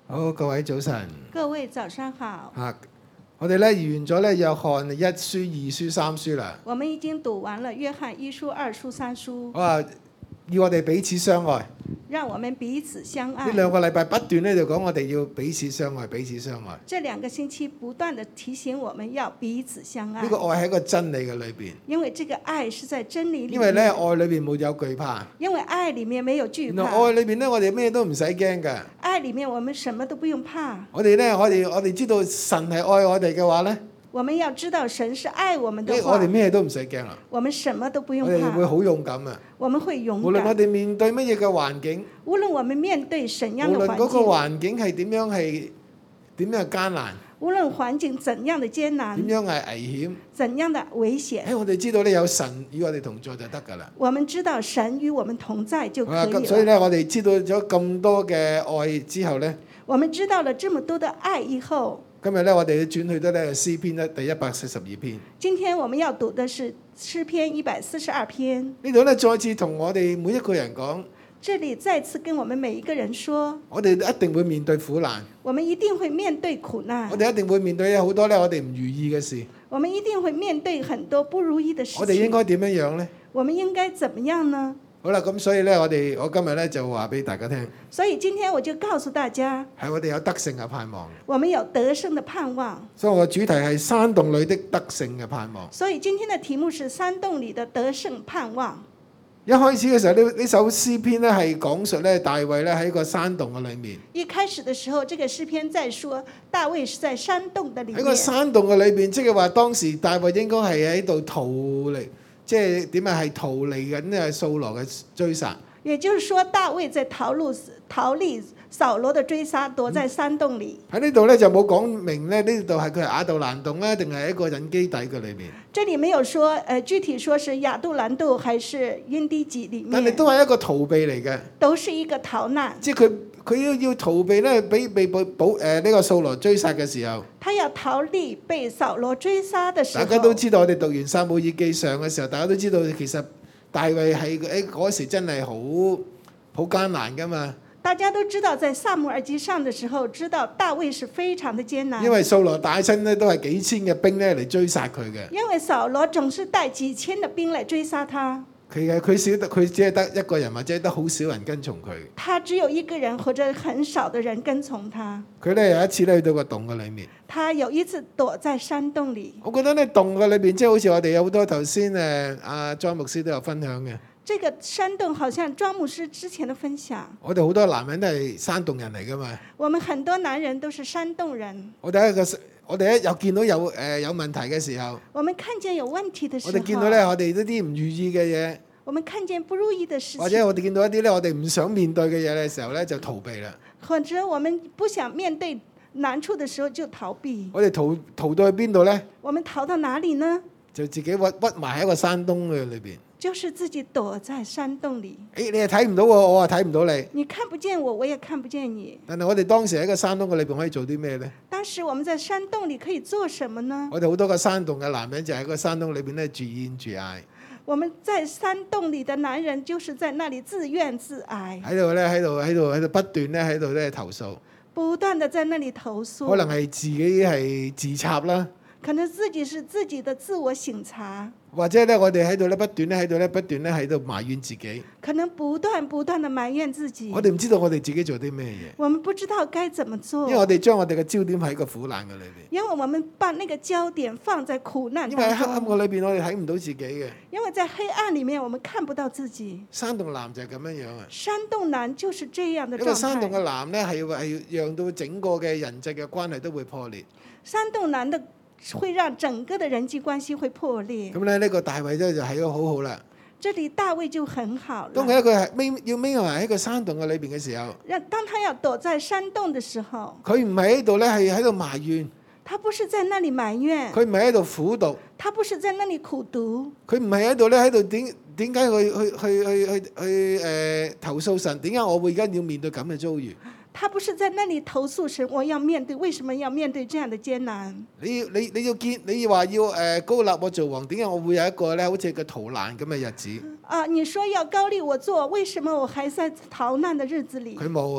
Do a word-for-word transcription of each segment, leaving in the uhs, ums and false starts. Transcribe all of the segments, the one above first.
好，各位早晨。 各位早上好。 啊，我哋咧完咗咧約翰一書、二書、三書啦。 我們已經讀完了約翰一書、二書、三書。 我話要我哋彼此相愛。 讓我們彼此相愛。 呢兩個禮拜不斷咧就講我哋要彼此相愛，彼此相愛。 這兩個星期不斷地提醒我們要彼此相愛。 呢個愛喺個真理嘅裏邊。 因為這個愛是在真理裏面。 因為咧愛裏邊冇有懼怕。 因為愛裡面沒有懼怕。 原來愛裏邊咧我哋咩都唔使驚㗎。 愛裡面我們什麼都不用怕。 我哋咧我哋我哋知道神係愛我哋嘅話咧。 我們要知道神是愛我們的話， 我哋咩都唔使驚啦。 我們什麼都不用怕。 我哋會好勇敢啊！ 我們會勇敢。 無論我哋面對乜嘢嘅環境， 無論我們面對怎樣的環境， 無論嗰個環境係點樣係點樣艱難， 無論環境怎樣的艱難， 點樣係危險， 怎樣的危險， 誒我哋知道咧有神與我哋同在就得㗎啦。 我們知道神與我們同在就可以了。 所以咧，我哋知道咗咁多嘅愛之後咧， 我們知道了這麼多的愛以後。 今日咧，我哋要轉去到咧詩篇咧第一百四十二篇。 今天我們要讀的是詩篇一百四十二篇。 呢度咧再次同我哋每一個人講， 這裏再次跟我們每一個人說， 我哋一定會面對苦難。 我們一定會面對苦難。 我哋一定會面對好多咧我哋唔如意嘅事。 我們一定會面對很多不如意的事情。 我哋應該點樣樣咧？ 我們應該怎麼樣呢？ 好啦，咁所以咧，我哋我今日咧就話俾大家聽。 所以今天我就告訴大家， 係我哋有得勝嘅盼望。 我們有得勝的盼望。 所以我嘅主題係山洞裏的得勝嘅盼望。 所以今天的題目是山洞裏的得勝盼望。 一開始嘅時候，呢呢首詩篇咧係講述咧大衛咧喺個山洞嘅裏面。 一開始嘅時候，這個詩篇在說大衛是在山洞的裏面。 喺個山洞嘅裏邊，即係話當時大衛應該係喺度逃離，即係點啊？係逃離緊呢掃羅嘅追殺。 也就是說，大衛在逃路逃離掃羅的追殺，躲在山洞裏。 喺呢度咧就冇講明咧，呢度係佢係亞杜蘭洞啊，定係一個隱基底嘅裏面。 這裡沒有說，誒、呃、具體說是亞杜蘭洞還是因地基裡面。 但係都係一個逃避嚟嘅。 都是一個逃難。 即係佢佢要要逃避咧，俾被保保誒呢個掃羅追殺嘅時候。 他要逃離被掃羅追殺嘅時候。 大家都知道，我哋讀完撒母耳記上嘅時候，大家都知道其實大衛係誒嗰時真係好好艱難噶嘛。 大家都知道，在撒母耳記上的時候，知道大衛是非常的艱難。 因為掃羅帶親咧都係幾千嘅兵咧嚟追殺佢嘅。 因為掃羅總是帶幾千嘅兵嚟追殺他。 佢嘅佢少得佢只係得一個人，或者得好少人跟從佢。 他只有一個人或者很少的人跟從他。 佢咧有一次咧去到個洞嘅裏面。 他有一次躲在山洞裡。 我覺得咧洞嘅裏邊，即係好似我哋有好多頭先誒阿莊牧師都有分享嘅。 這個山洞好像莊牧師之前的分享。 我哋好多男人都係山洞人嚟噶嘛。 我們很多男人都是山洞人。 我哋一個我哋一有見到有誒有問題嘅時候， 我們看見有問題的時候， 我哋見到咧我哋呢啲唔如意嘅嘢， 我們看見不如意的事情， 或者我哋見到一啲咧我哋唔想面對嘅嘢嘅時候咧就逃避啦。 或者我們不想面對難處的時候就逃避。 我哋逃逃到去邊度咧？ 我們逃到哪裡呢？ 就自己屈屈埋喺一個山洞嘅裏邊。 就是自己躲在山洞裡。 誒，你係睇唔到我，我係睇唔到你。 你看不見我，我也看不見你。 但係我哋當時喺個山洞嘅裏邊可以做啲咩咧？ 當時我們在山洞裡可以做什麼呢？ 我哋好多個山洞嘅男人就喺個山洞裏邊咧自怨自艾。 我們在山洞裡的男人就是在那裡自怨自艾。 喺度咧，喺度喺度喺度不斷咧喺度咧投訴。 不斷地在那裡投訴。 可能係自己係自插啦。 可能自己是自己的自我省察。 或者咧，我哋喺度咧不斷咧喺度咧不斷咧喺度埋怨自己。 可能不斷不斷地埋怨自己。 我哋唔知道我哋自己做啲咩嘢。 我們不知道該怎麼做。 因為我哋將我哋嘅焦點喺個苦難嘅裏邊。 因為我們把那個焦點放在苦難當中。 因為喺黑暗嘅裏邊，我哋睇唔到自己嘅。 因為在黑暗裡面，我們看不到自己。 山洞男就係咁樣樣啊。 山洞男就是這樣的狀態。 因為山洞嘅男咧係係讓到整個嘅人際嘅關係都會破裂。 山洞男的。會讓整個的人際關係會破裂。 咁咧呢個大衛咧就係咗好好啦。 這裡大衛就很好了。 當佢一個係匿要匿埋喺個山洞嘅裏邊嘅時候， 讓當他要躲在山洞嘅時候， 佢唔係喺度咧係喺度埋怨。 他不是在那裡埋怨。 佢唔係喺度苦讀。 他不是在那裡苦讀。 佢唔係喺度咧喺度點點解去去去去去去誒投訴神？點解我會而家要面對咁嘅遭遇？ 他不是在那裡投訴神，我要面對，為什麼要面對這樣的艱難？ 你要你你要見你話要誒高立我做王，點解我會有一個咧好似個逃難咁嘅日子？ 啊，你說要高立我做，為什麼我還在逃難的日子裡？ 佢冇啊。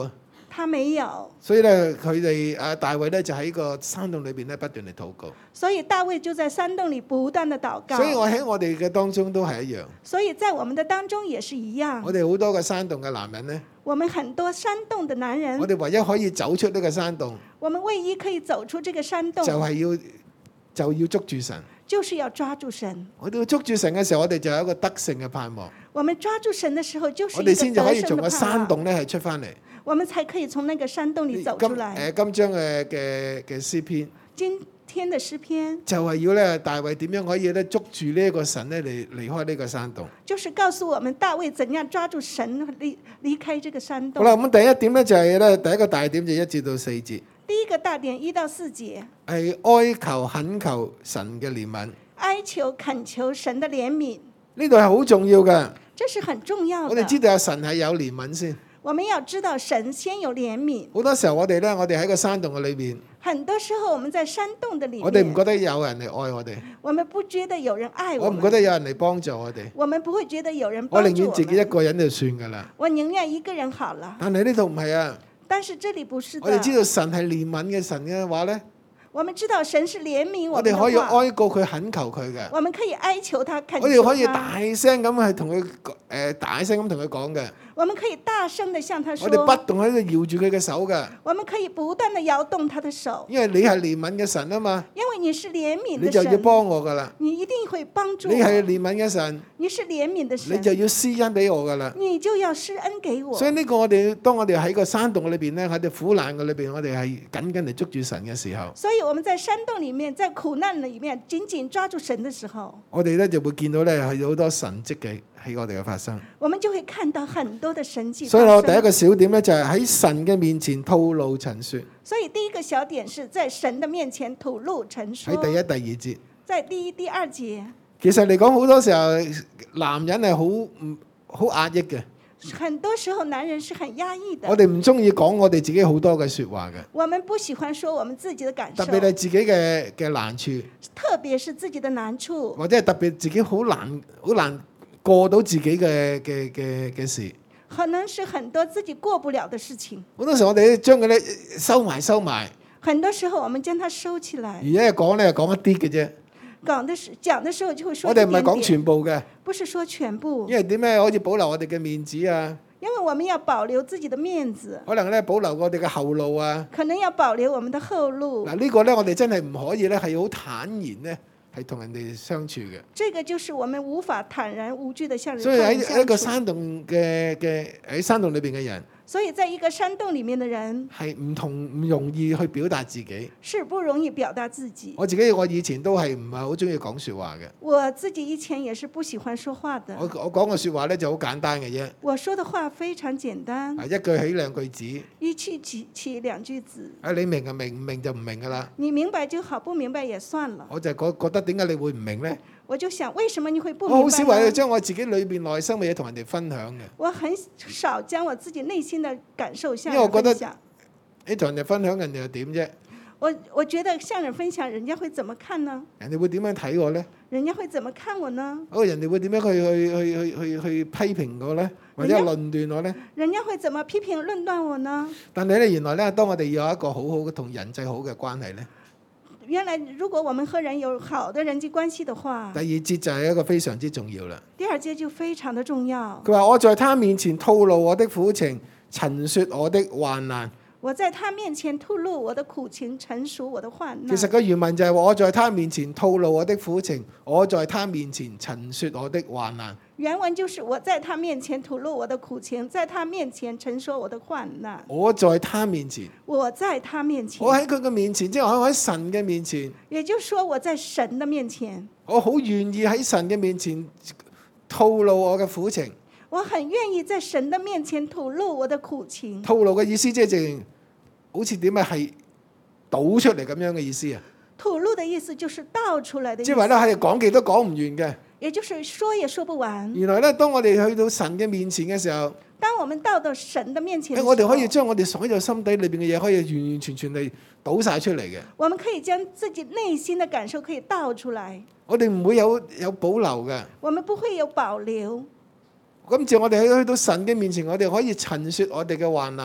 他沒有。 所以咧，佢哋啊大衛咧就喺個山洞裏邊咧不斷嚟禱告。 所以大衛就在山洞裡不斷的禱告。 所以我喺我哋嘅當中都係一樣。 所以在我們的當中也是一樣。 我哋好多個山洞嘅男人咧， 我們很多山洞的男人， 我哋唯一可以走出呢個山洞， 我們唯一可以走出這個山洞， 就係要就要捉住神。 就是要抓住神。 我哋要捉住神嘅時候，我哋就有一個得勝嘅盼望。 我們抓住神的時候，就是我一個哋先至可以從個得勝的盼望。 山洞咧係出翻嚟。 我們才可以從那個山洞裡走今出來。 誒今章嘅嘅嘅詩篇， 今天的詩篇就係要咧大衛點樣可以咧捉住呢一個神咧嚟離開呢個山洞。 就是告訴我們大衛怎樣抓住神離離開這個山洞。 好啦，咁第一點咧就係咧第一個大點就一至到四節， 第一個大點一到四節， 係哀求懇求神嘅憐憫。 哀求懇求神的憐憫， 呢度係好重要嘅。 這是很重要的。 我哋知道有神係有憐憫先。 我們要知道神先有憐憫。 好多時候我哋咧，我哋喺個山洞嘅裏邊， 很多時候我們在山洞的裡面， 我哋唔覺得有人嚟愛我哋， 我們不覺得有人愛我們， 我唔覺得有人嚟幫助我哋， 我們不會覺得有人我寧幫助我們， 願自己一個人就算㗎啦。 我寧願一個人好了。 但係呢度唔係啊， 但是這裡不是的。 我哋知道神係憐憫嘅神嘅話咧， 我們知道神是憐憫我我們的話， 哋可以哀告佢、懇求佢嘅， 我們可以哀求他，懇求他， 我哋可以大聲咁去同佢誒大聲咁同佢講嘅， 我們可以大聲地向他說， 我哋不斷喺度搖住佢嘅手嘅， 我們可以不斷地搖動他的手， 因為你係憐憫嘅神啊嘛， 因為你是憐憫你的神， 就要幫我㗎啦。 你一定會幫助我。 你係憐憫嘅神， 你是憐憫的你神， 就要施恩俾我㗎啦。 你就要施恩給我。 所以呢個我哋當我哋喺個山洞裏邊咧，喺啲苦難嘅裏邊，我哋係緊緊嚟捉住神嘅時候， 所以我們在山洞裡面，在苦難裡面緊緊抓住神的時候， 我哋咧就會見到咧係有好多神蹟嘅喺我哋嘅發生。 我們就會看到很多的神蹟發生。 所以我第一個小點咧就係喺神嘅面前吐露陳説。 所以第一個小點是在神的面前吐露陳說。 喺第一、第二節。 在第一、第二節。 其實嚟講，好多時候男人係好唔好壓抑嘅。 很多時候男人是很壓抑的。 我哋唔中意講我哋自己好多嘅説話嘅。 我們不喜歡說我們自己的感受。 特別係自己嘅嘅難處。 特別是自己的難處。 或者係特別自己好難好難過到自己嘅嘅嘅嘅事。 可能是很多自己過不了的事情。 好多時候我哋將佢咧收埋收埋。 很多時候我們將它收起來。 而家講咧講一啲嘅啫。 講的時講的時候就會說。 我哋唔係講全部嘅。 不是說全部。 因為點咧？好似保留我哋嘅面子啊。 因為我們要保留自己的面子。 可能咧保留我哋嘅後路啊。 可能要保留我們的後路。 嗱呢個咧，我哋真係唔可以咧，係好坦然咧。係同人哋相處嘅， 這個就是我們無法坦然無懼地向人。 所以喺一個山洞嘅嘅喺山洞裏邊嘅人， 所以在一個山洞裡面的人係唔同唔容易去表達自己， 是不容易表達自己。 我自己我以前都係唔係好中意講説話嘅。 我自己以前也是不喜歡說話的。 我我講嘅説話咧就好簡單嘅啫。 我說的話非常簡單。 係一句起兩句止。 一句起起兩句止。 啊，你明就明，唔明就唔明噶啦。 你明白就好，不明白也算了。 我就覺覺得點解你會唔明咧？ 我就想，為什麼你會不明白？ 我好少話將我自己裏邊內心嘅嘢同人哋分享嘅。 我很少將我自己內心的感受向人分享。因為我覺得你同人哋分享，人哋又點啫？ 我我覺得向人分享，人家會怎麼看呢？ 人哋會點樣睇我咧？ 人家會怎麼看我呢？ 哦，人哋會點樣去去去去去去批評我咧，或者論斷我咧？ 人家會怎麼批評論斷我呢？ 但係咧，原來咧，當我哋有一個好好嘅同人際好嘅關係咧。 原來，如果我們和人有好的人際關係的話， 第二節就係一個非常之重要啦。 第二節就非常的重要。 佢話：我在他面前吐露我的苦情，陳説我的患難。 我在他面前吐露我的苦情，陳述我的患難。 其實個原文就係話：我在他面前吐露我的苦情，我在他面前陳説我的患難。 原文就是我在他面前吐露我的苦情，在他面前陳說我的患難。 我在他面前， 我在他面前， 我喺佢嘅面前，即係我喺神嘅面前。 也就是說，我在神的面前， 我好願意喺神嘅面前吐露我嘅苦情。 我很願意在神的面前吐露我的苦情。 吐露嘅意思即係正好似點啊，係倒出嚟咁樣嘅意思啊。 吐露的意思就是倒出來的意思。 即係話咧，係講極都講唔完嘅。 也就是說也說不完。 原來咧，當我哋去到神嘅面前嘅時候， 當我們到到神的面前的時候， 我哋可以將我哋所有心底裏邊嘅嘢，可以完完全全地倒晒出嚟嘅。 我們可以將自己內心的感受可以倒出來。 我哋唔會有有保留嘅。 我們不會有保留。 咁至我哋去去到神嘅面前，我哋可以陳説我哋嘅患難。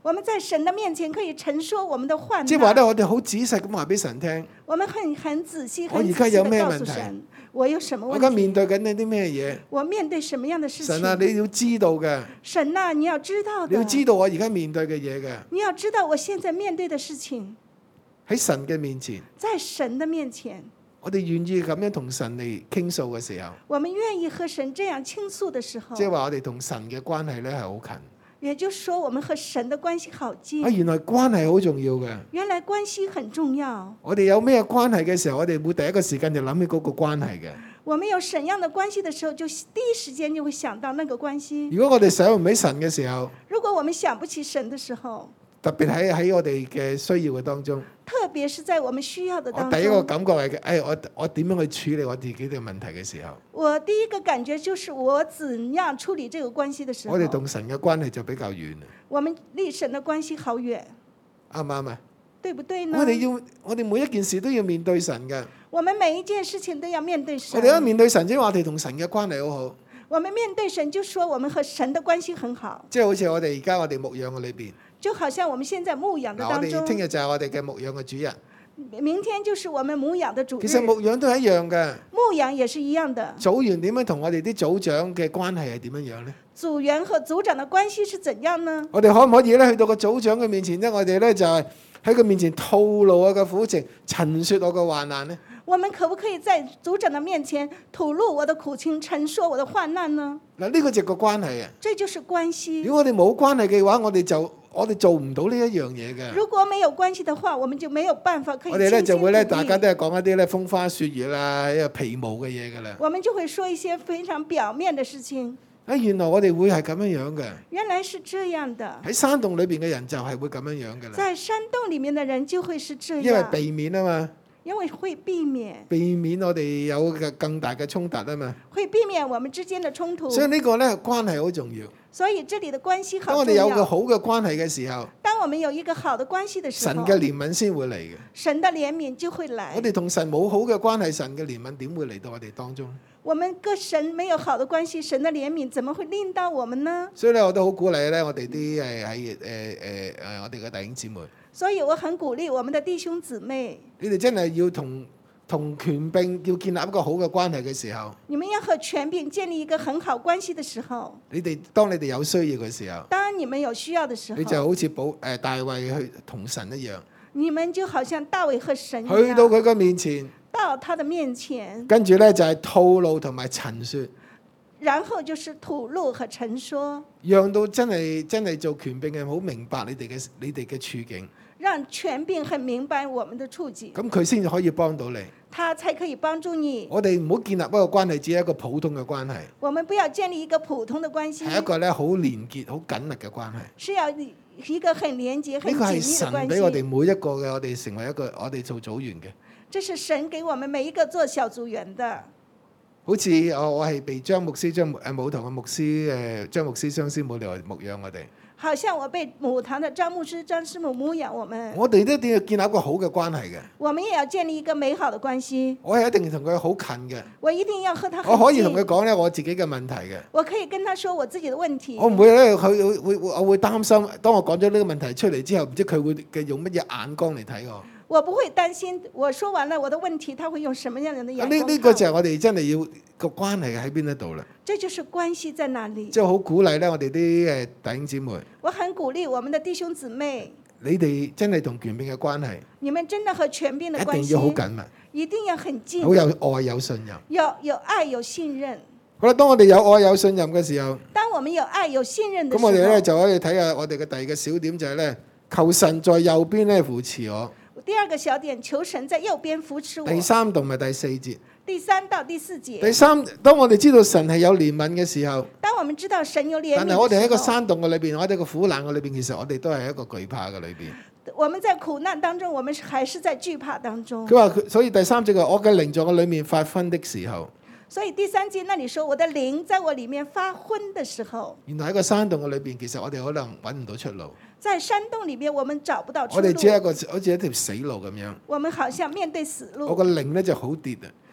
我們在神的面前可以陳說我們的患即係話咧， 難。 我哋好仔細咁話俾神聽， 我們很很仔細、 我很仔細而家有咩地告問題訴神，我有什麼我而家面問題？ 對緊你啲咩嘢？ 我面對什麼樣的事情？ 神啊，你要知道嘅， 神啊，你要知道的。 你要知道我而家面對嘅嘢嘅。 你要知道我現在面對的事情， 喺神嘅面前， 在神的面前， 我哋願意咁樣同神嚟傾訴嘅時候， 我們願意和神這樣傾訴的時候， 即係話我哋同神嘅關係咧係好近。 也就是說，我們和神的關係好近啊，。原來關係好重要嘅。 原來關係很重要。 我哋有咩關係嘅時候，我哋會第一個時間就諗起嗰個關係嘅。 我們有什麼樣的關係的時候，就第一時間就會想到那個關係。 如果我哋想唔起神嘅時候， 如果我們想不起神的時候， 特別喺喺我哋嘅需要嘅當中， 特別是在我們需要的當中， 我第一個感覺係嘅，誒我我點樣去處理我自己嘅問題嘅時候， 我第一個感覺就是我怎樣處理這個關係的時候， 我哋同神嘅關係就比較遠啦， 我們離神的關係好遠， 啱唔啱啊？ 對不對呢？ 我哋要我哋每一件事都要面對神嘅， 我們每一件事情都要面對神。 我哋一面對神，即係話我哋同神嘅關係好好， 我們面對神，就說我們和神的關係很好， 即係好似我哋而家我哋牧養嘅裏邊， 就好像我們現在牧養的嗱我哋當中， 聽日就係我哋嘅牧養嘅主日， 明天就是我們牧養的主日。 其實牧養都係一樣嘅， 牧養也是一樣的。 組員點樣同我哋啲組長嘅關係係點樣樣咧？ 組員和組長的關係是怎樣呢？ 我哋可唔可以咧去到個組長嘅面前咧？我哋咧就係喺佢面前吐露我嘅苦情，陳説我嘅患難咧？ 我們可不可以在組長的面前吐露我的苦情，陳說我的患難呢？ 嗱，呢個就係個關係啊！ 這就是關係。 如果我哋冇關係嘅話，我哋就我哋做唔到呢一樣嘢嘅。 如果沒有關係的話，我們就沒有辦法可以我哋咧傾心就會咧， 吐意大家都係講一啲咧風花雪月啦，一個皮毛嘅嘢噶啦。 我們就會說一些非常表面的事情。 啊，原來我哋會係咁樣樣嘅。 原來是這樣的。 喺山洞裏邊嘅人就係會咁樣樣嘅啦。 在山洞裡面的人就會是這樣。 因為避免啊嘛， 因為會避免， 避免我哋有嘅更大嘅衝突啊嘛。 會避免我們之間的衝突。 所以呢個咧關係好重要。 所以這裡的關係當我好重要。 哋有個好嘅關係嘅時候， 當我們有一個好的關係的時候， 神嘅憐憫先會嚟嘅。 神的憐憫就會來。 我哋同神冇好嘅關係，神嘅憐憫點會嚟到我哋當中？ 我們跟神沒有好的關係，神的憐憫怎麼會臨到我們呢？ 所以咧，我都好鼓勵咧，我哋啲誒喺誒誒誒，我哋嘅弟兄姊妹， 所以我很鼓勵我們的弟兄姊妹， 你哋真係要同同權柄要建立一個好嘅關係嘅時候， 你們要和權柄建立一個很好關係的時候， 你哋當你哋有需要嘅時候， 當你們有需要的時候， 你就好似保誒大衛去同神一樣， 你們就好像大衛和神一樣， 去到佢嘅面前， 到他的面前， 跟住咧就係吐露同埋陳説， 然後就是吐露和陳說， 讓到真係真係做權柄嘅好明白你哋嘅你哋嘅處境， 讓權柄很明白我們的處境， 咁佢先至可以幫到你。 他才可以幫助你。 我哋唔好建立一個關係，只係一個普通嘅關係， 我們不要建立一個普通的關係， 係一個咧好連結、好緊密嘅關係。 是要一個很連結、很呢個係緊密的關神俾我哋係。 每一個嘅，我哋成為一個我哋做組員嘅。 這是神給我們每一個做小組員的。 好似我我係被張牧師、張誒母堂嘅牧師誒張牧師、張師母嚟牧養我哋。 好像我被母堂的張牧師、張師母牧養我們， 我哋都一定要建立一個好嘅關係嘅。 我們也要建立一個美好的關係。 我係一定同佢好近嘅。 我一定要和他很我可以同佢近， 講咧我自己嘅問題嘅。 我可以跟他說我自己的問題。 我唔會咧，佢會會我會擔心，當我講咗呢個問題出嚟之後，唔知佢會嘅用乜嘢眼光嚟睇我。 我不會擔心，我說完了我的問題，他會用什麼樣的眼光看我？ 呢呢個就係我哋真係要個關係喺邊一度啦。 這就是關係在哪裡。 即係好鼓勵咧，我哋啲誒弟兄姊妹， 我很鼓勵我們的弟兄姊妹， 你哋真係同權柄嘅關係你們真的和權柄的關一定要好係緊密， 一定要很近， 好有愛有信任。 有有愛有信任。 好啦，當我哋有愛有信任嘅時候， 當我們有愛有信任的時候， 咁我哋咧就可以睇下我哋嘅第二個小點就係咧，求神在右邊咧扶持我。 第二個小點，求神在右邊扶持我。 第三同埋第四節。 第三到第四節。 第三，當我哋知道神係有憐憫嘅時候， 當我們知道神有憐憫， 但係我哋喺個山洞嘅裏邊，我哋個苦難嘅裏邊，其實我哋都係一個懼怕嘅裏邊。 我們在苦難當中，我們還是在懼怕當中。 佢話，所以第三節話，我嘅靈在我裏面發昏的時候， 所以第三節那裡說，我的靈在我裡面發昏的時候， 原來喺個山洞嘅裏邊，其實我哋可能揾唔到出路。 在山洞裡面，我們找不到出路。 我哋只係一個好似一條死路咁樣。 我們好像面對死路。 我個靈咧就好跌啊！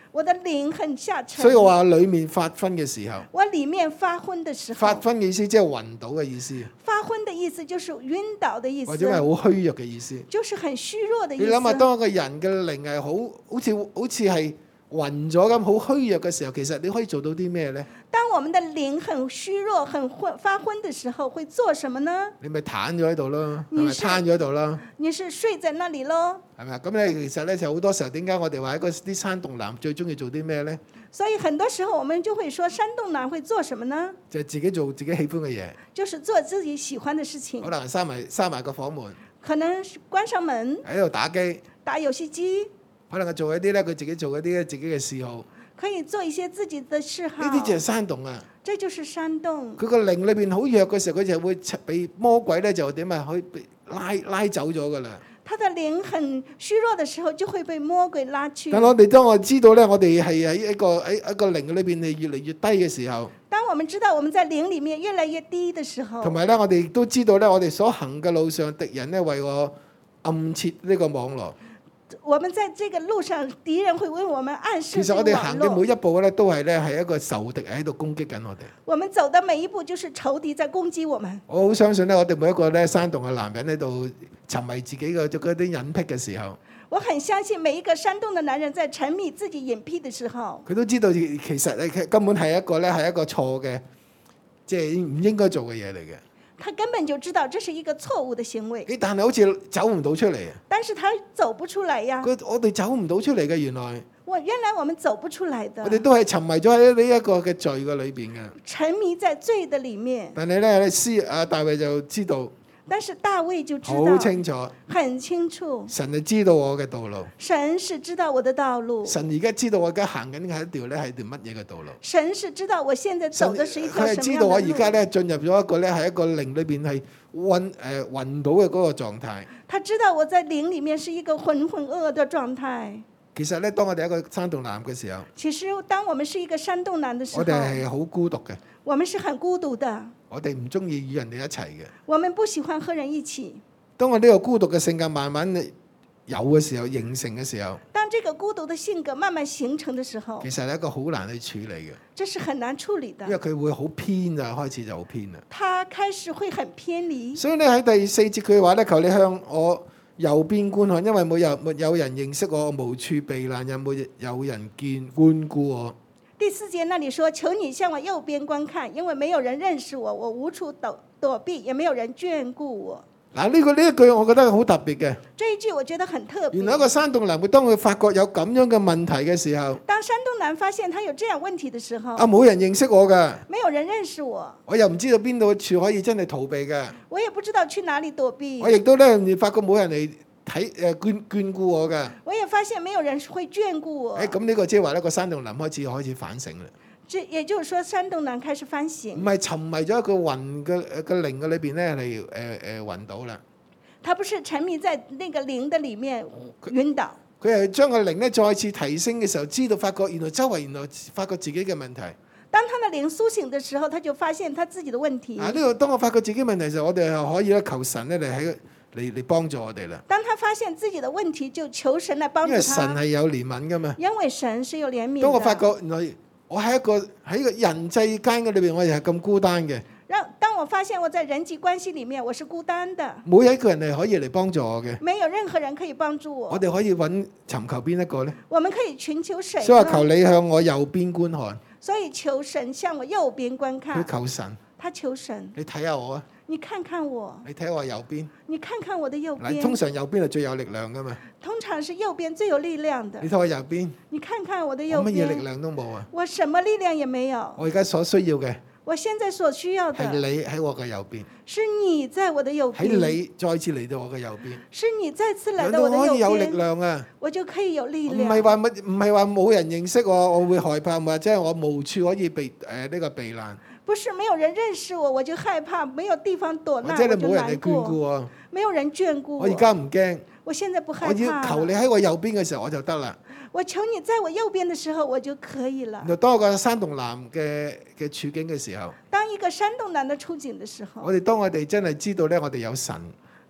我的靈很下沉。 所以我話裡面發昏嘅時候， 我裡面發昏的時候， 發昏嘅意思即係暈倒嘅意思， 發昏的意思就是暈倒的意思， 或者係好虛弱嘅意思。 就是很虛弱的意思。 你諗下，當一個人嘅靈係好好似好似係暈咗咁，好虛弱嘅時候，其實你可以做到啲咩呢？ 當我們的靈很虛弱、很昏發昏的時候，會做什麼呢？ 你咪攤咗喺度咯，係你是咪攤咗喺度咯？ 你是睡在那裡咯。 係咪啊？咁咧其實咧就好多時候，點解我哋話一個啲山洞男最中意做啲咩呢？ 所以很多時候我們就會說，山洞男會做什麼呢？ 就係自己做自己喜歡嘅嘢， 就是做自己喜歡的事情可。能閂埋閂埋個房門， 可能是關上門喺度打機， 打遊戲機， 可能係做一啲咧佢自己做一啲自己嘅嗜好。 可以做一些自己的嗜好。 呢啲就係山洞啊！ 這就是山洞。 佢個靈裏邊好弱嘅時候，佢就會被魔鬼咧就點啊，可以被拉拉走咗噶啦。 他的靈很虛弱的時候，就會被魔鬼拉去。 但我哋當我知道咧，我哋係喺一個喺一個靈裏邊係越嚟越低嘅時候， 當我們知道我們在靈裡面越來越低的時候， 同埋咧我哋亦都知道咧，我哋所行嘅路上，敵人咧為我暗設呢個網絡。 我們在這個路上，敵人會為我們暗示。 其實我哋行嘅每一步咧，都係咧係一個仇敵喺度攻擊緊我哋。 我們走的每一步，就是仇敵在攻擊我們。 我好相信咧，我哋每一個咧山洞嘅男人喺度沉迷自己嘅嗰啲隱癖嘅時候， 我很相信每一個山洞的男人在沉迷自己隱癖的時候， 佢都知道其實咧根本係一個咧係一個錯嘅，即係唔應該做嘅嘢嚟嘅。 他根本就知道這是一個錯誤的行為。 誒，但係好似走唔到出嚟啊！ 但是他走不出來呀。 佢我哋走唔到出嚟嘅，原來我原來我們走不出來的。 我哋都係沉迷咗喺呢一個嘅罪嘅裏邊嘅。 沉迷在罪的裡面。 但係咧，師阿大衛就知道。 但是大衛就知道好清楚， 很清楚。 神就知道我嘅道路。 神是知道我的道路。 神而家知道我而家行緊嘅係一條咧係條乜嘢嘅道路。 神是知道我現在走的是一條什麼樣的路。 佢係知道我而家咧進入咗一個咧係一個靈裏邊係暈誒暈倒嘅嗰個狀態。 他知道我在靈裡面是一個渾渾噩噩的狀態。 其實咧，當我哋一個山洞男嘅時候， 其實當我們是一個山洞男嘅時候， 我哋係好孤獨嘅。 我們是很孤獨的。 我哋唔中意與人哋一齊嘅。 我們不喜歡和人一起。 當我呢個孤獨嘅性格慢慢有嘅時候，形成嘅時候， 當這個孤獨嘅性格慢慢形成嘅時候， 其實係一個好難去處理嘅。 這是很難處理的。 因為佢會好偏啊，開始就好偏啦。 他開始會很偏離。所以咧喺第四節佢話咧，求你向我右邊觀看，因為沒有沒有人認識我，無處避難，又沒有人見觀顧我。 第四節那裡說：求你向我右邊觀看，因為沒有人認識我，我無處躲躲避，也沒有人眷顧我。 嗱，呢個呢一句我覺得好特別嘅。 這一句我覺得很特別。 原來一個山洞男，佢當佢發覺有咁樣嘅問題嘅時候， 當山洞男發現他有這樣問題嘅時候， 啊，冇人認識我㗎， 沒有人認識我， 我又唔知道邊度處可以真係逃避嘅， 我也不知道去哪裡躲避， 我亦都咧發覺冇人嚟睇誒眷眷顧我㗎， 我也發現沒有人會眷顧我。 誒咁呢個即係話呢個山洞男開始開始反省啦。 這也就是說，山洞男開始反省， 唔係沉迷咗一個暈嘅嘅靈嘅裏邊咧嚟誒誒暈倒啦。 他不是沉迷在那個靈的裡面暈倒， 佢係將個靈咧再次提升嘅時候，知道發覺原來周圍原來發覺自己嘅問題。 當他的靈甦醒的時候，他就發現他自己的問題。 啊，呢個當我發覺自己問題嘅時候，我哋又可以咧求神咧嚟喺嚟嚟幫助我哋啦。 當他發現自己的問題，就求神來幫助他。 因為神係有憐憫噶嘛。 因為神是有憐憫。 當我發覺原來我喺一個喺個人際間嘅裏邊，我哋係咁孤單嘅。 讓當我發現我在人際關係裡面我是孤單的， 冇一個人係可以嚟幫助我嘅。 沒有任何人可以幫助我。 我哋可以揾尋求邊一個呢？ 我們可以尋求誰？ 所以話求你向我右邊觀看。 所以求神向我右邊觀看。 佢求神。 他求神。 你睇下我啊！ 你看看我。 你睇下我右邊。 你看看我的右邊。 通常右邊係最有力量噶嘛。 通常是右邊最有力量的。 你睇我右邊。 你看看我的右邊。 我乜嘢力量都冇啊！ 我什麼力量也沒有。 我而家所需要嘅。 我現在所需要的係你喺我嘅右邊， 是你在我的右邊， 喺你再次嚟到我嘅右邊， 是你再次來到我的右邊， 可以有力量啊！ 我就可以有力量。 唔係話唔唔係話冇人認識我，我會害怕，或者我無處可以避誒呢個避難。 不是沒有人認識我，我就害怕，沒有地方躲難， 或者你冇人嚟眷顧我， 沒有人眷顧我。 我而家唔驚， 我現在不害怕。 我要求你喺我右邊嘅時候，我就得啦。 我求你在我右邊的時候，我就可以了。 當一個山洞男嘅嘅處境嘅時候， 當一個山洞男的處境的時候， 我哋當我哋真係知道咧，我哋有神。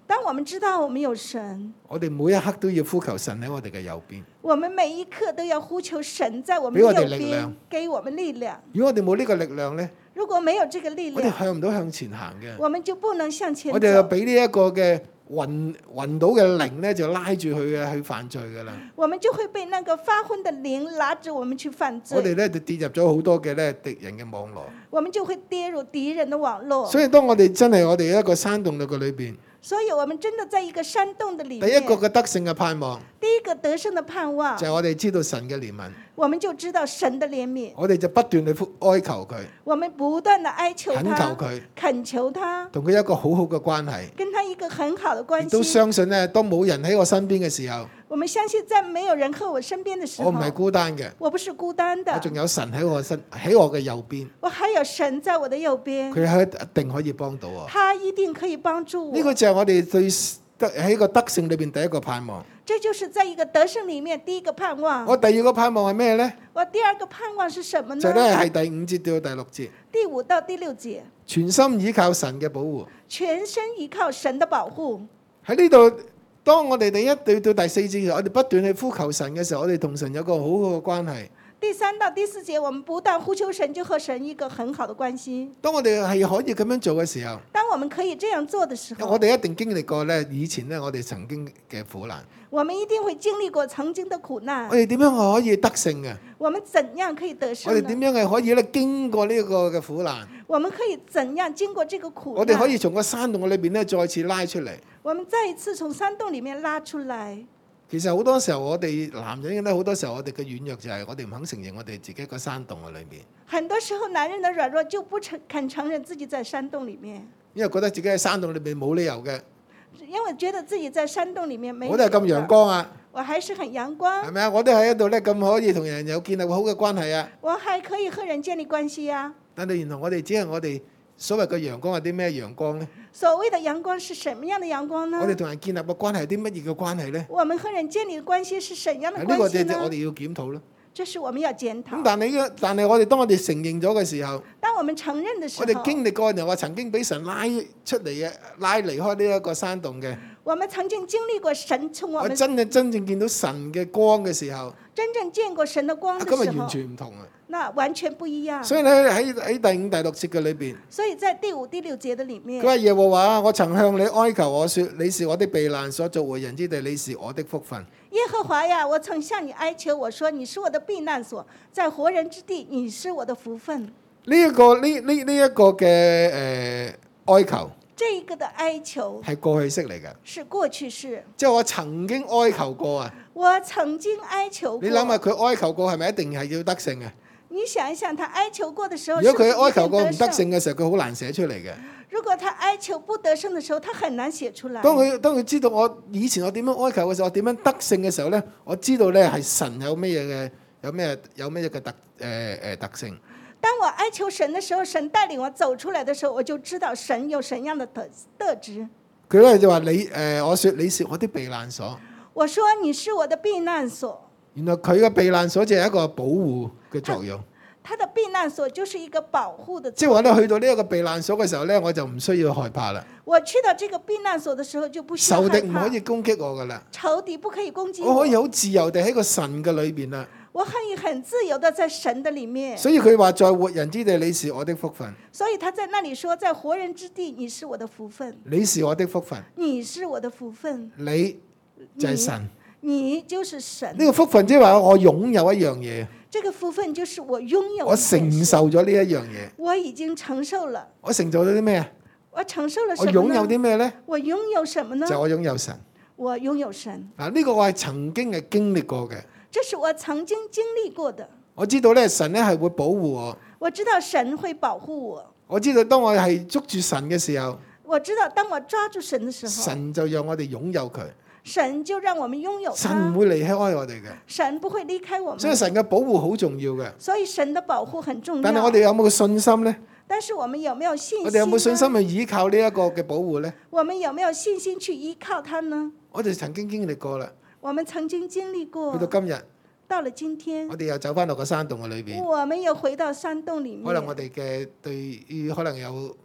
當我們知道我們有神， 我哋每一刻都要呼求神喺我哋嘅右邊。 我們每一刻都要呼求神在我們俾我右邊哋力量， 給我們力量。 如果我哋冇呢個力量呢， 如果沒有這個力我哋量， 向唔到向前行嘅。 我們就不能向前我哋就走。 俾呢一個嘅暈暈倒嘅靈咧，就拉住佢嘅去犯罪噶啦。 我們就會被那個發昏的靈拉着我們去犯罪。 我哋咧就跌入咗好多嘅咧敵人嘅網絡。 我們就會跌入敵人的網絡。 所以當我哋真係我哋一個山洞嘅裏邊， 所以我們真的在一個山洞的裡面。 第一個嘅得勝嘅盼望， 第一個得勝的盼望， 就係我哋知道神嘅憐憫， 我們就知道神的憐憫。 我哋就不斷去哀求佢， 我們不斷的哀求他， 懇求佢， 懇求他， 同佢有一個好好嘅關係。 跟他一個很好的關亦都係。 相信咧，當冇人喺我身邊嘅時候， 我們相信在沒有人和我身邊的時候， 我唔係孤單嘅， 我不是孤單的， 我仲有神喺我身喺我嘅右邊， 我還有神在我的右邊， 佢係一定可以幫到我。 他一定可以幫助我。 呢個就係我哋對得喺個得勝裏邊第一個盼望。 這就是在一個得勝裡面第一個盼望。 我第二個盼望係咩呢？ 我第二個盼望是什麼呢？ 就咧係第五節到第六節， 第五到第六節， 全心倚靠神嘅保護。 全身依靠神的保護。 喺呢度，當我哋第一對到第四節嘅時候，我哋不斷去呼求神嘅時候，我哋同神有個好好嘅關係。 第三到第四節，我們不但呼求神，就和神一個很好的關係。 當我哋係可以咁樣做嘅時候， 當我們可以這樣做的時候， 我哋一定經歷過咧以前咧我哋曾經嘅苦難。 我們一定會經歷過曾經的苦難我。哋點樣可以得勝嘅？ 我們怎樣可以得勝我哋點呢？ 樣係可以咧經過呢個嘅苦難？ 我們可以怎樣經過這個苦難？ 我哋可以從個山洞裏邊咧再次拉出嚟。 我們再一次從山洞裡面拉出來。 其實好多時候我哋男人咧，好多時候我哋嘅軟弱就係我哋唔肯承認我哋自己個山洞嘅裏面， 很多時候，男人的軟弱就不承肯承認自己在山洞裡面， 因為覺得自己喺山洞裏面冇理由嘅。 因為覺得自己在山洞裡面沒有。 我都係咁陽光啊， 我還是很陽光係。咪啊？我都喺度咧咁可以同人有建立好嘅關係啊。 我還可以和人建立關係啊。 但係原來我哋只係我哋所謂嘅陽光係啲咩陽光呢？ 所謂的陽光是什麼樣的陽光呢？ 我哋同人建立嘅關係係啲乜嘢嘅關係呢？ 我們和人建立的關係是怎樣的呢個就關係呢？ 係我哋要檢討咯。 這是我們要檢討。 咁但係呢，但係我哋當我哋承認咗嘅時候， 當我們承認的時候， 我哋經歷過，然後話曾經俾神拉出嚟嘅，拉離開呢一個山洞嘅。 我們曾經經歷過神從我們我真係真正見到神嘅光嘅時候， 真正見過神的光的時候， 咁啊完全唔同啊！ 那完全不一樣。 所以咧喺喺第五、第六節嘅裏邊， 所以在第五、第六節的裡面佢，話耶和華，我曾向你哀求，我說你是我的避難所，做活人之地，你是我的福分。 耶和華呀，我曾向你哀求，我說你是我的避難所，在活人之地，你是我的福分。 呢、一個呢呢呢一個嘅誒、呃、哀求這一個的哀求係過去式嚟嘅， 是過去式。 即係我曾經哀求過啊！ 我曾經哀求過。 你諗下佢哀求過係咪一定係要得勝啊？ 你想一想，他哀求過的時候， 如果佢是不是哀求過唔一定得勝？ 得勝嘅時候，佢好難寫出嚟嘅。 如果他哀求不得勝的時候，他很難寫出來。 當佢當佢知道我以前我點樣哀求嘅時候，我點樣得勝嘅時候咧，我知道咧係神有咩嘢嘅，有咩有咩嘅特誒誒、呃、特性。 當我哀求神的時候，神帶領我走出來的時候，我就知道神有怎樣的特特質。 佢咧就話你誒、呃，我說你是我的避難所。 我說你是我的避難所。 原來佢嘅避難所就係一個保護嘅作用。 他的避難所就是一個保護的作用。 即係話咧，去到呢一個避難所嘅時候咧，我就唔需要害怕啦。 我去到這個避難所的時候就不需要仇害怕。 敵唔可以攻擊我噶啦， 仇敵不可以攻擊我我。 可以好自由地喺個神嘅裏邊啦。 我可以很自由的在神的裡面。 所以佢話在活人之地，你是我的福分。 所以他在那裡說，在活人之地，你是我的福分。 你是我的福分， 你是我的福分。 你就係神。 你就是神。 呢個福分即係話我擁有一樣嘢， 這個福分就是我擁有。 我承受咗呢一樣嘢。 我已經承受了。 我承受咗啲咩啊？ 我承受了什我麼呢？ 擁有啲咩咧？ 我擁有什麼呢？ 就係我擁有神。 我擁有神。 嗱，呢個我係曾經係經歷過嘅。 這是我曾經經歷過的。 我知道咧，神咧係會保護我。 我知道神會保護我。 我知道當我係捉住神嘅時候， 我知道當我抓住神的時候， 神就讓我哋擁有佢。 神就讓我們擁有神他。 唔會離開我哋嘅， 神不會離開我們。 所以神嘅保護好重要嘅。 所以神的保護很重要。 但係我哋有冇個信心呢？ 但是我們有沒有信心？ 我哋有冇信心去依靠呢一個嘅保護呢？ 我們有沒有信心去依靠他呢？ 我哋曾經經歷過啦， 我們曾經經歷過。 去到今日， 到了今天， 我哋又走翻落個山洞嘅裏邊。 我們又回到山洞裡面。 可能我哋嘅對於可能有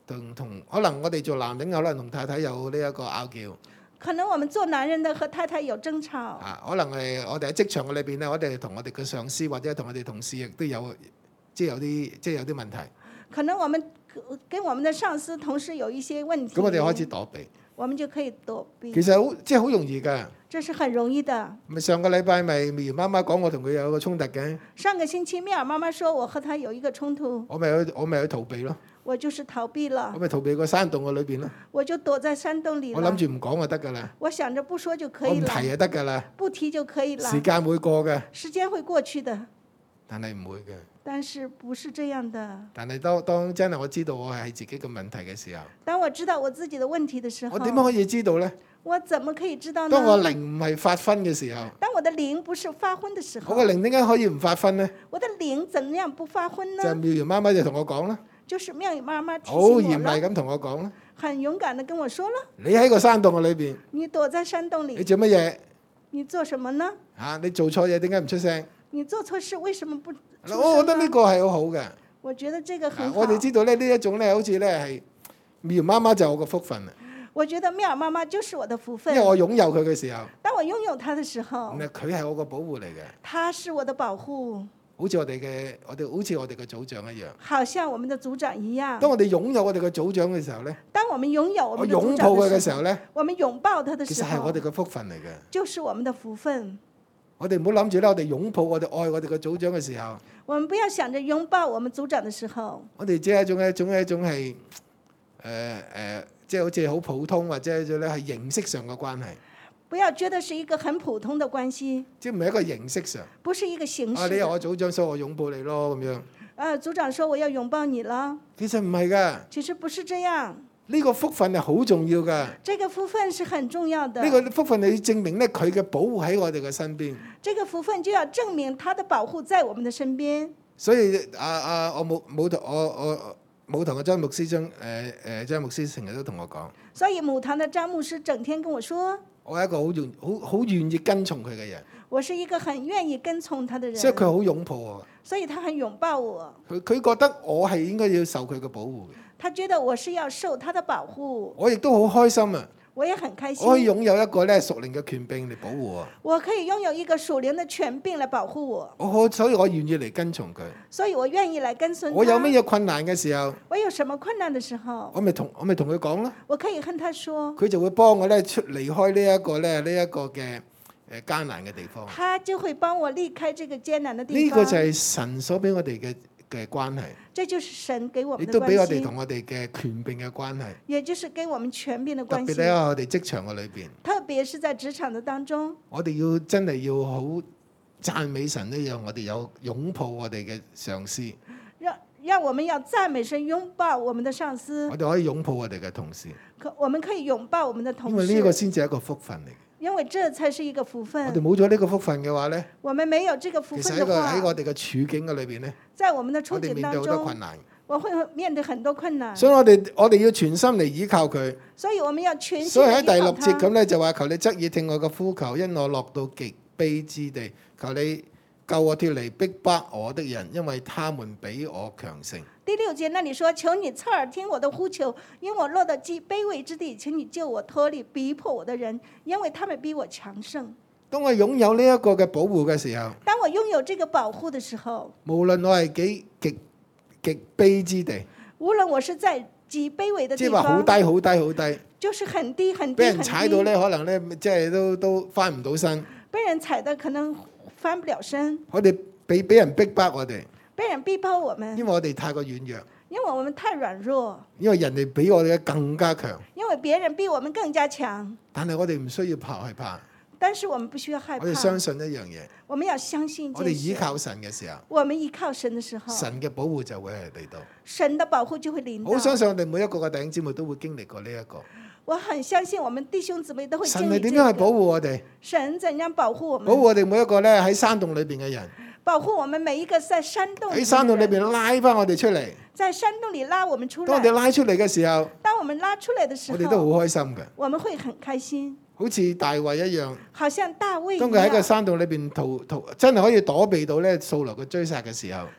同同可能我哋做男人可能同太太有呢一個拗撬可能我們做男人的和太太有爭吵， 啊，可能係我哋喺職場嘅裏邊咧，我哋同我哋嘅上司或者同我哋同事亦都有即係有啲即係有啲問題。 可能我們跟我們的上司同事有一些問題， 咁我哋開始躲避， 我們就可以躲避。 其實好即係好容易㗎。 這是很容易的。 咪上個禮拜咪苗媽媽講我同佢有個衝突嘅， 上個星期妙兒媽媽說我和她有一個衝突， 我咪去我咪去逃避咯， 我就是逃避了我，咪逃避個山洞嘅裏邊咯。 我就躲在山洞裡了。 我諗住唔講就得㗎啦， 我想着不說就可以了， 我唔提就得㗎啦， 不提就可以了。 時間會過嘅， 時間會過去的， 但係唔會嘅。 但是不是這樣的。 但係當當真係我知道我係自己嘅問題嘅時候， 當我知道我自己的問題的時候， 我點樣可以知道呢？ 我怎麼可以知道呢？ 當我靈唔係發昏嘅時候， 當我的靈不是發昏的時候， 我個靈點解可以唔發昏呢？ 我的靈怎樣不發昏就係呢？ 妙瑤媽媽就同我講啦， 就是妙語媽媽提好醒我了， 嚴厲咁同我講啦， 很勇敢的跟我說了， 你喺個山洞嘅裏邊， 你躲在山洞你裡， 做乜嘢？ 你做什麼呢？ 嚇，你做錯嘢點解唔出聲？ 你做錯事為什麼不出聲呢？ 我覺得呢個係好好嘅。 我覺得這個很好。 我哋知道咧，呢一種咧，好似咧係妙媽媽就係我個福分啊！ 我覺得妙兒媽媽就是我的福分因為。我擁有佢嘅時候， 當我擁有它的時候， 咁佢係我個保護嚟嘅， 它是我的保護， 好似我哋嘅我哋好似我哋嘅組長一樣。 好像我們的組長一樣。 當我哋擁有我哋嘅組長嘅時候咧， 當我們擁有我我們的組擁抱佢長的時候， 嘅時候咧， 我們擁抱他的時候其實係我哋，嘅福分嚟嘅。 就是我們的福分。 我哋唔好諗住咧，我哋擁抱我哋愛我哋嘅組長嘅時候， 我們不要想着擁抱我們組長的時候， 我哋只係一種一種一種係誒誒，即係好似好普通或者一種咧係形式上嘅關係， 不要覺得是一個很普通的關係， 即係唔係一個形式上。 不是一個形啊， 式的。 你係我組長，所以我擁抱你咯咁樣。 呃，組長說我要擁抱你了， 其實唔係㗎。 其實不是這樣。 呢個福分係好重要㗎。 這個福分是很重要的。 呢個福分你證明咧，佢嘅保護喺我哋嘅身邊。 這個福分就要證明他的保護在我們的身邊。 所以啊啊，我冇冇同我我冇同阿張牧師張誒誒張牧師成日都同我講， 所以母堂的張牧師整天跟我說， 我係一個好願好好願意跟從佢嘅人， 我是一個很願意跟從他的人。 所以佢好擁抱我。 所以他很擁抱我。 佢佢覺得我係應該要受佢嘅保護嘅。 他覺得我是要受他的保護。 我亦都好開心啊！ 我也很開心。 我可以擁有一個咧屬靈嘅權柄嚟保護我。 我可以擁有一個屬靈的權柄來保護我。 我好，所以我願意嚟跟從佢。 所以我願意來跟隨他。 我有乜嘢困難嘅時候， 我有什麼困難的時候， 我咪同我咪同佢講咯。 我可以跟他說， 佢就會幫我咧出離開呢一個咧呢一個嘅誒艱難嘅地方。 他就會幫我離開這個艱難的地方。 呢個就係神所俾我哋嘅嘅關係， 這就是神給我亦們的關都俾我哋係， 同我哋嘅權柄嘅關係。 也就是給我們權柄的特關係。 別喺我哋職場嘅裏邊， 特別是在職場的當中， 我哋要真係要好讚美神呢樣，我哋有擁抱我哋嘅上司， 讓讓我們要讚美神，擁抱我們的上司我，哋可以擁抱我哋嘅同事， 可我們可以擁抱我們的同事， 因為呢個先至係一個福分嚟嘅。 因為這才是一個福分。 我哋冇咗呢個福分嘅話咧， 我們沒有這個福其實喺個分的話， 喺我哋嘅處境嘅裏邊咧， 在我們的處我哋境當面對好多困中， 難。 我會面對很多困難， 所以我哋我哋要全心嚟依靠佢。 所以我們要全心所以喺地依靠第六節他。 咁咧就話：求你側耳聽我嘅呼求，因我落到極卑之地。求你救我脱離逼迫我的人，因為他們比我強盛。 第六節那裡說：求你側耳聽我的呼求，因我落到極卑微之地，請你救我脱離逼迫我的人，因為他們比我強盛。 當我擁有呢一個嘅保護嘅時候， 當我擁有這個保護的時候， 無論我係幾極極卑之地， 無論我是在極卑微的地即係話好方， 低好低好低， 就是很低很低俾很低， 人踩到咧，可能咧即係都都翻唔到身。 被人踩得可能翻不了身， 我哋俾俾人逼迫我哋， 被人逼迫我們， 因為我哋太過軟弱， 因為我們太軟弱， 因為人哋比我哋更加強。 因為別人比我們更加強， 但係我哋唔需要怕害怕， 但是我們不需要害怕我，哋相信一樣嘢， 我們要相信一我哋件事， 依靠神嘅時候， 我們依靠神的時候， 神嘅保護就會係嚟到。 神的保護就會臨好相到。 信我哋每一個嘅弟兄姊妹都會經歷過呢一個。 我很相信我們弟兄姊妹都會經神歷這係點樣去保個。 護我哋？ 神怎樣保護我們？ 保護我哋每一個咧喺山洞裏邊嘅人， 保護我們每一個在山洞裡喺山洞裏面的人邊拉翻我哋出嚟。 在山洞裡拉我們出當我哋來。 拉出嚟嘅時候， 當我們拉出來的時我哋都候， 好開心嘅， 我們會很開心， 好似大衛一樣。 好像大衛一當佢喺個樣。 山洞裏邊逃逃，真係可以躲避到咧掃羅嘅追殺嘅時候， 當他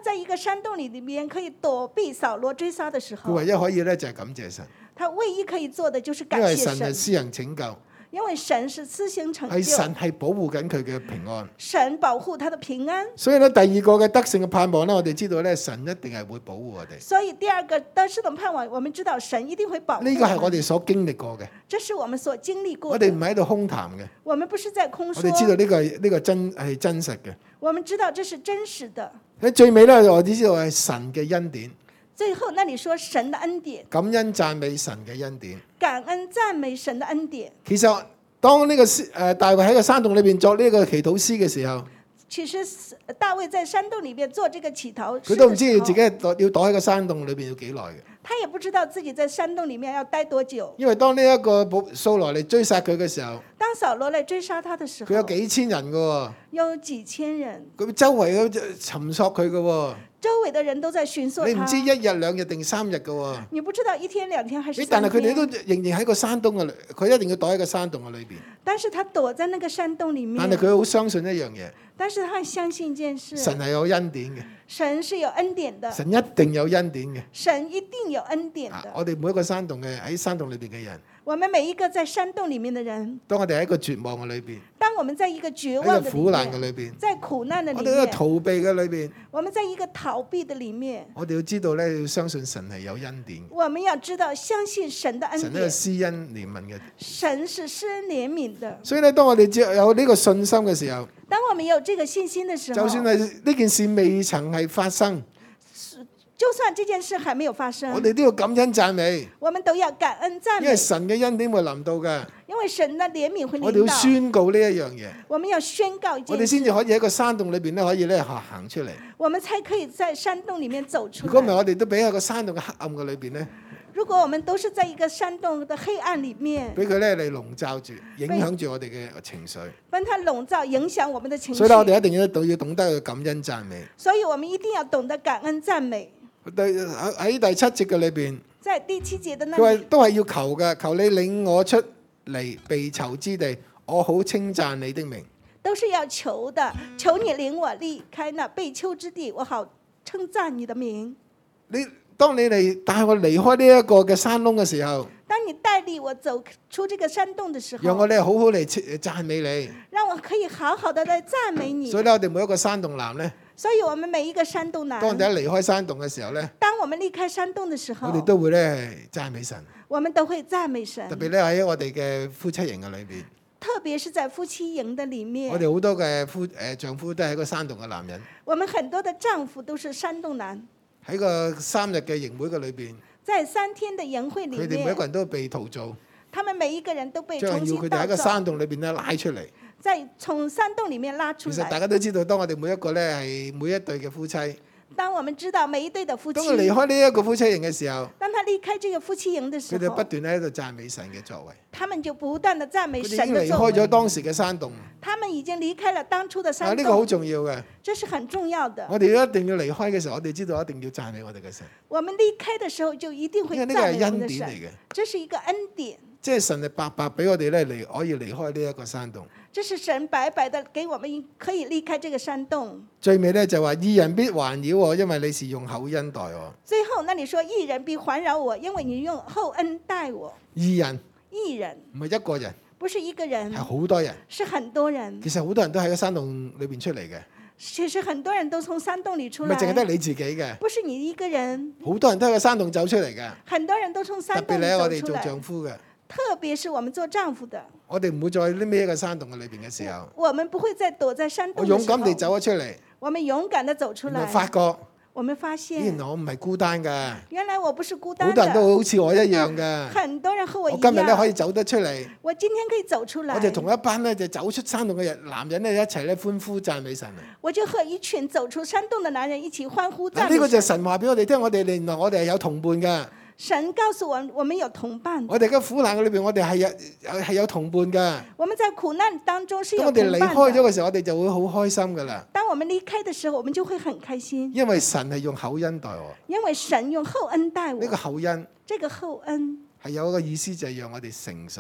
在一個山洞裡面可以躲避掃羅追殺的時佢候， 唯一可以咧就係感謝神， 他唯一可以做的就是感因為謝神， 神係施行拯救， 因為神是施行成係就， 神係保護緊佢嘅平安。 神保護他的平安。 所以咧，第二個嘅得勝嘅盼望咧，我哋知道咧，神一定係會保護我哋。 所以第二個得勝的盼望，我們知道神一定會保護。 呢個係我哋所經歷過嘅， 這是我們所經歷過我的。 哋唔係喺度空談嘅， 我們不是在空說。 我哋知道呢個係呢個真係真實嘅。 我們知道這是真實的。 喺最尾咧，我哋知道係神嘅恩典， 最後，那你說神的恩典， 感恩讚美神嘅恩典。 感恩讚美神的恩典。 其實當呢個誒、呃、大衛喺個山洞裏邊作呢個祈禱詩嘅時候， 其實大衛在山洞裏面做這個祈禱， 佢都唔知自己係躲要躲喺個山洞裏邊要幾耐嘅。 他也不知道自己在山洞裏面要待多久。 因為當呢一個掃羅嚟追殺佢嘅時候， 當掃羅嚟追殺他的時候， 佢有幾千人嘅喎， 有幾千人， 佢周圍都尋索佢嘅喎。 周圍的人都在尋索他。 你唔知一日兩日定三日嘅喎。 你不知道一天兩天還是咦但三天。 係佢哋都仍然喺個山洞嘅，佢一定要躲喺個山洞嘅裏邊。 但是他躲在那個山洞裏面。 但係佢好相信一樣嘢， 但是他相信一件事， 神係有恩典嘅， 神是有恩典的， 神一定有恩典嘅。 神一定有恩典的。 啊我哋每一個山洞嘅喺山洞裏邊嘅人， 我們每一個在山洞裏面的人， 當我哋喺一個絕望嘅裏邊， 當我們在一個絕喺望的個苦難嘅裏面， 裏邊， 在苦難的裏我哋喺個面， 逃避嘅裏邊， 我們在一個逃避的裏面， 我哋要知道咧，要相信神係有恩典， 我們要知道相信神的恩神呢個典， 施恩憐憫嘅。 神是施恩憐憫的。 所以咧，當我哋只有呢個信心嘅時候， 當我們有這個信心的時候， 就算係呢件事未曾係發生， 就算這件事還沒有發生， 我哋都要感恩讚美， 我們都要感恩讚美， 因為神嘅恩典會臨到嘅。 因為神的憐憫會我哋要臨到。 宣告呢一樣嘢， 我們要宣告一件事， 我哋先至可以喺個山洞裏邊咧，可以咧行行出嚟。 我們才可以在山洞裡面走出如果唔係， 來。 我哋都俾喺個山洞嘅黑暗嘅裏邊咧， 如果我們都是在一個山洞的黑暗裡面， 俾佢咧嚟籠罩住，影響住我哋嘅情緒。 被它籠罩，影響我們的情緒。 所以咧，我哋一定要懂要懂得去感恩讚美。 所以我們一定要懂得感恩讚美。 對喺喺第七節嘅裏邊， 在第七節的那佢話裡， 都係要求嘅，求你領我出嚟被囚之地，我好稱讚你的名。 都是要求的，求你領我離開那被囚之地，我好稱讚你的名。 你當你嚟帶我離開呢一個嘅山窿嘅時候， 當你帶領我走出這個山洞的時候， 讓我哋好好嚟讚美你。 讓我可以好好的來讚美你。 所以咧，我哋每一個山洞男咧， 所以我們每一個山洞男， 當我哋一離開山洞嘅時候咧， 當我們離開山洞的時候， 我哋都會咧係讚美神。 我們都會讚美神。 特別咧喺我哋嘅夫妻營嘅裏邊， 特別是在夫妻營的裡面， 我哋好多嘅夫誒、呃、丈夫都係一個山洞嘅男人。 我們很多的丈夫都是山洞男。 喺個三日嘅營會嘅裏邊， 在三天的營會裡佢哋每一個面， 人都被陶造， 他們每一個人都被將要重新佢哋喺個打造， 山洞裏邊咧拉出嚟。 再從山洞裡面拉出其實大來。 家都知道，當我哋每一個咧係每一對嘅夫妻， 當我們知道每一對的夫妻， 當佢離開呢一個夫妻營嘅時候， 當他離開這個夫妻營的時佢哋不候， 斷喺度讚美神嘅作為。 他們就不斷的讚美佢哋已神經離開的作為。 咗當時嘅山洞， 他們已經離開了當初的啊山呢個好洞， 重要嘅。 這是很重要的。 我哋一定要離開嘅時候，我哋知道一定要讚美我哋嘅神， 我們離開的時候就一定會因為呢個係讚美我們的神， 恩典嚟嘅。 這是一個恩典， 即係神係白白俾我哋咧離可以離開呢一個山洞。 這是神白白的給我們可以離開這個山洞。 最尾咧就話義人必環繞我，因為你是用厚恩待我。 最後，那你說義人必環繞我，因為你用厚恩待我。 義人義人唔係一個人， 不是一個人係，好多人。 是很多人。 其實好多人都喺個山洞裏邊出嚟嘅， 其實很多人都從山洞裡出唔來， 係淨係得你自己嘅， 不是你一個人， 好多人都喺個山洞走出嚟嘅。 很多人都從特山洞別咧，我哋做裡走出來。 丈夫嘅， 特別是我們做丈夫的， 我哋唔會再匿喺個山洞嘅裏邊嘅時候， 我們不會再躲在山我洞的時候。 勇敢地走咗出嚟， 我們勇敢地走出來， 原來發覺我們發咦原來現我唔係孤單㗎， 原來我不是孤好單多人都的， 好似我一樣㗎。 很多人和我一我今日咧可以樣。 走得出嚟， 我今天可以走出來， 我哋同一班咧就走出山洞嘅人男人咧一齊咧歡呼讚美神啊！ 我就和一群走出山洞的男人一起歡呼讚嗱，呢個就係美神。 神話俾我哋聽，我哋原來我哋係有同伴㗎。 神告訴我，我們有同伴， 我哋嘅苦難嘅裏邊，我哋係有有係有同伴㗎。 我們在苦難當中是當有我哋離開同伴的。 咗嘅時候，我哋就會好開心㗎啦。 當我們離開的時候，我們就會很開心， 因為神係用厚恩待我， 因為神用厚恩待我。 呢個厚恩這個厚恩， 係有一個意思，就係讓我哋成熟。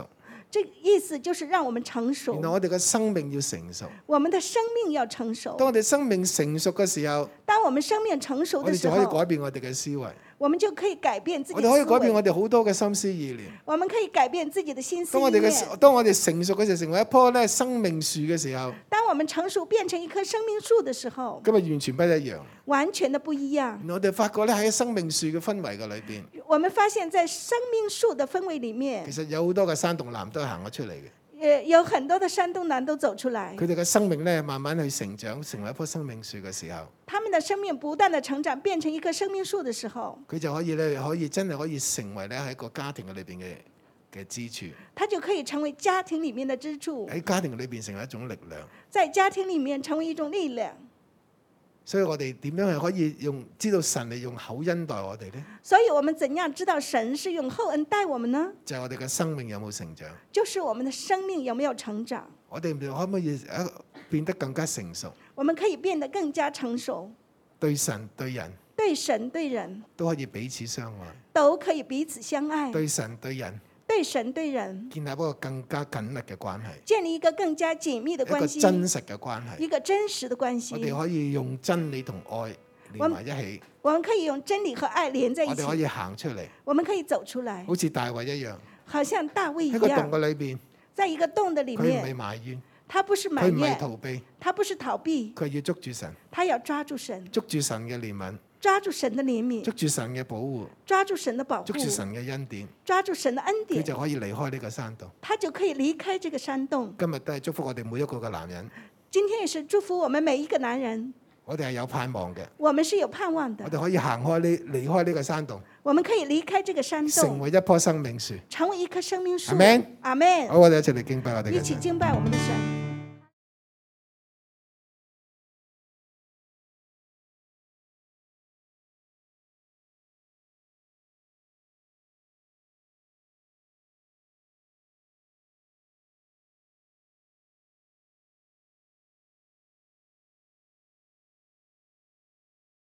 這個意思就是讓我們成熟原。來我哋嘅生命要成熟。 我們的生命要成熟。 當我哋生命成熟嘅時候， 當我們生命成熟我哋的時候， 就可以改變我哋嘅思維， 我們就可以改變自己我的思哋可以改變我維。 哋好多嘅心思意念。 我們可以改變自己的心思當我哋意念。 嘅當我哋成熟嘅時候，成為一棵咧生命樹嘅時候， 當我們成熟變成一棵生命樹的時候， 今日完全不一樣。 完全的不一樣。 原來我哋發覺咧喺生命樹嘅氛圍嘅裏邊， 我們發現在生命樹的氛圍裡面其，實有好多嘅山洞男都係行咗出嚟嘅。 呃，有很多的山東男都走出來， 佢哋嘅生命咧慢慢去成長，成為一棵生命樹嘅時候， 他們的生命不斷的成長，變成一棵生命樹的時候， 佢就可以咧可以真係可以成為咧喺個家庭嘅裏邊嘅嘅支柱， 他就可以成為家庭裡面的支柱， 喺家庭裏邊成為一種力量。 在家庭裡面成為一種力量。 所以我哋點樣係可以用知道神嚟用厚恩待我哋呢？ 所以我們怎樣知道神是用厚恩待我們呢？ 就係我哋嘅生命有冇成長， 就是我們的生命有沒有成長？ 我哋可唔可以誒變得更加成熟？ 我們可以變得更加成熟， 對神對人對神對人都可以彼此相愛， 都可以彼此相愛， 對神對人對神對人建立一個更加緊密嘅關係， 建立一個更加緊密的一個關係， 真實嘅關係。 一個真實的關我哋係。 可以用真理同愛連埋一起， 我們可以用真理和愛連在一起， 我哋可以行出嚟， 我們可以走出來， 好似大衛一樣， 好像大衛一喺個洞樣， 嘅裏邊， 在一個洞的裡佢唔係面， 埋怨， 他不是埋佢唔係怨， 逃避， 他不是逃避， 佢係要捉住神， 他要抓住神， 捉住神嘅憐憫， 抓住神的憐憫， 捉住神嘅保護， 抓住神的保護， 捉住神嘅恩典， 抓住神的恩佢典， 就可以離開呢個山洞。 他就可以離開這個山洞。 今日都係祝福我哋每一個嘅男人， 今天也是祝福我們每一個男人， 我哋係有盼望嘅， 我們是有盼望的我，哋可以行開呢離開呢個山洞， 我們可以離開這個山成洞， 為一棵生命樹。 成為一棵生命樹。 阿們阿門。 好，我哋一齊嚟敬拜我哋一嘅神。 起敬拜我們的神。